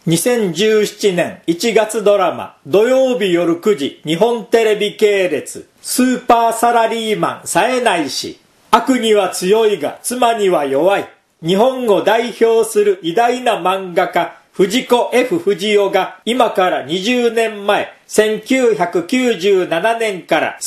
2017年1月ドラマ土曜日夜9時日本テレビ系列スーパーサラリーマン冴えないし悪には強いが妻には弱い日本を代表する偉大な漫画家藤子 F 不二雄が今から20年前1997年から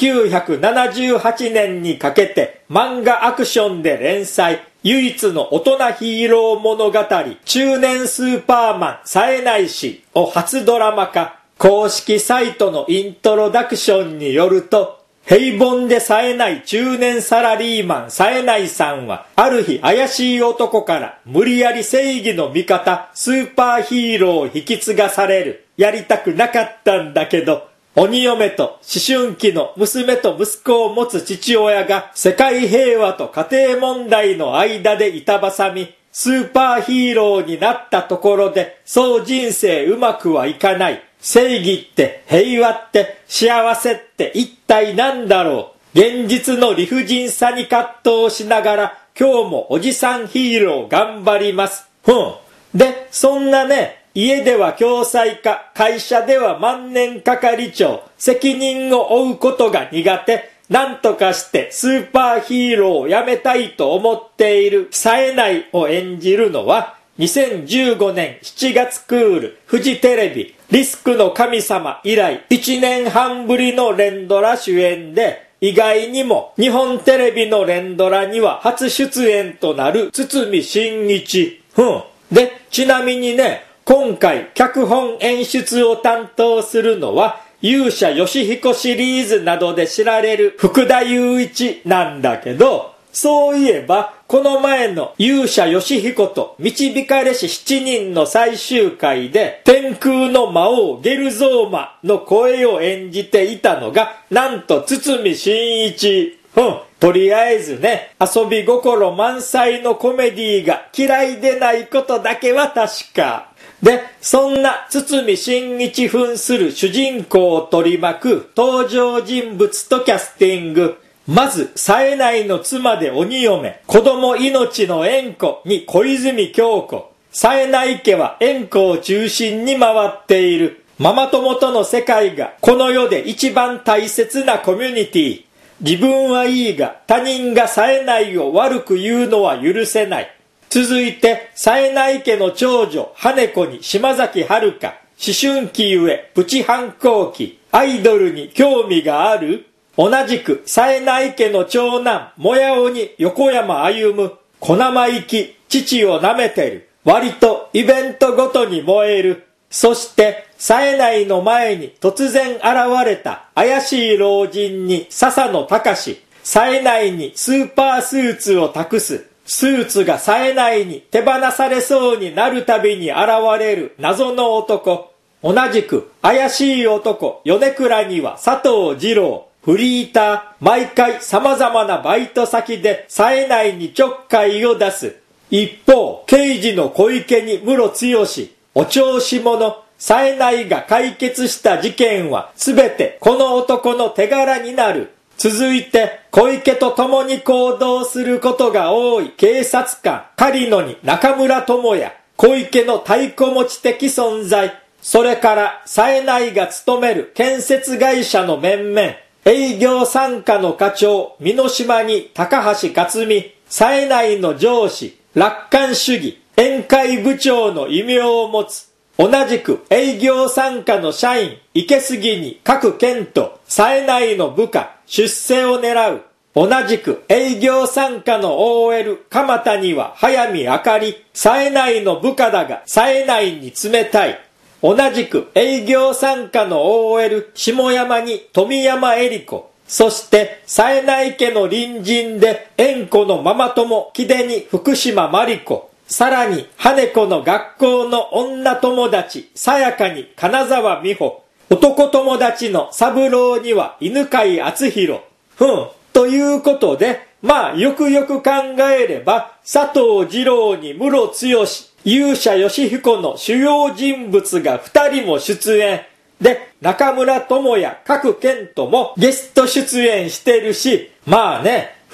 1978年にかけて漫画アクションで連載唯一の大人ヒーロー物語中年スーパーマン冴えないしを初ドラマ化。公式サイトのイントロダクションによると平凡で冴えない中年サラリーマン冴えないさんはある日怪しい男から無理やり正義の味方スーパーヒーローを引き継がされる。やりたくなかったんだけど鬼嫁と思春期の娘と息子を持つ父親が世界平和と家庭問題の間で板挟みスーパーヒーローになったところでそう人生うまくはいかない。正義って平和って幸せって一体なんだろう。現実の理不尽さに葛藤しながら今日もおじさんヒーロー頑張ります。で、そんなね、家では共済家、会社では万年係長、責任を負うことが苦手、なんとかしてスーパーヒーローをやめたいと思っている冴えないを演じるのは、2015年7月クール、フジテレビ、リスクの神様以来1年半ぶりの連ドラ主演で、意外にも日本テレビの連ドラには初出演となる堤真一。で、ちなみにね、今回脚本演出を担当するのは勇者ヨシヒコシリーズなどで知られる福田雄一なんだけど、そういえばこの前の勇者ヨシヒコと導かれし7人の最終回で天空の魔王ゲルゾーマの声を演じていたのがなんと堤真一。とりあえずね、遊び心満載のコメディが嫌いでないことだけは確か。で、そんな堤真一扮する主人公を取り巻く登場人物とキャスティング。まず、冴えないの妻で鬼嫁、子供命の縁子に小泉京子。冴えない家は縁子を中心に回っている。ママ友との世界がこの世で一番大切なコミュニティ。自分はいいが他人が冴えないを悪く言うのは許せない。続いて、冴えない家の長女、羽子に島崎遥香。思春期ゆえ、プチ反抗期。アイドルに興味がある？同じく、冴えない家の長男、もやおに横山歩。小生意気、父を舐めてる。割とイベントごとに燃える。そして、冴えないの前に突然現れた怪しい老人に笹野隆。冴えないにスーパースーツを託す。スーツが冴えないに手放されそうになるたびに現れる謎の男。同じく怪しい男米倉には佐藤二郎。フリーター、毎回様々なバイト先で冴えないにちょっかいを出す。一方、刑事の小池に室剛。お調子者、冴えないが解決した事件はすべてこの男の手柄になる。続いて、小池と共に行動することが多い警察官、狩野に中村智也。小池の太鼓持ち的存在。それから、冴えないが勤める建設会社の面々。営業参加の課長、美濃島に高橋克美。冴えないの上司、楽観主義。宴会部長の異名を持つ。同じく営業参加の社員、池杉に各健人。冴えないの部下、出世を狙う。同じく営業参加の OL、鎌田には早見あかり。冴えないの部下だが冴えないに冷たい。同じく営業参加の OL、下山に富山恵里子。そして冴えない家の隣人で縁子のママ友、木出に福島真理子。さらに羽子の学校の女友達、さやかに金沢美穂。男友達の三郎には犬飼敦弘。ということで、よくよく考えれば、佐藤二郎に室剛、勇者ヨシヒコの主要人物が2人も出演。で、中村智也、各健人もゲスト出演してるし、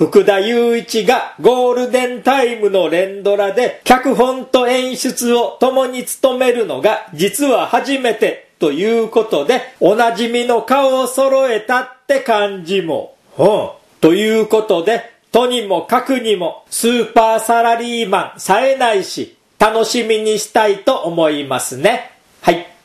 福田雄一がゴールデンタイムの連ドラで脚本と演出を共に務めるのが実は初めてということで、おなじみの顔を揃えたって感じも。ということで、とにもかくにもスーパーサラリーマン冴えないし、楽しみにしたいと思いますね。はい。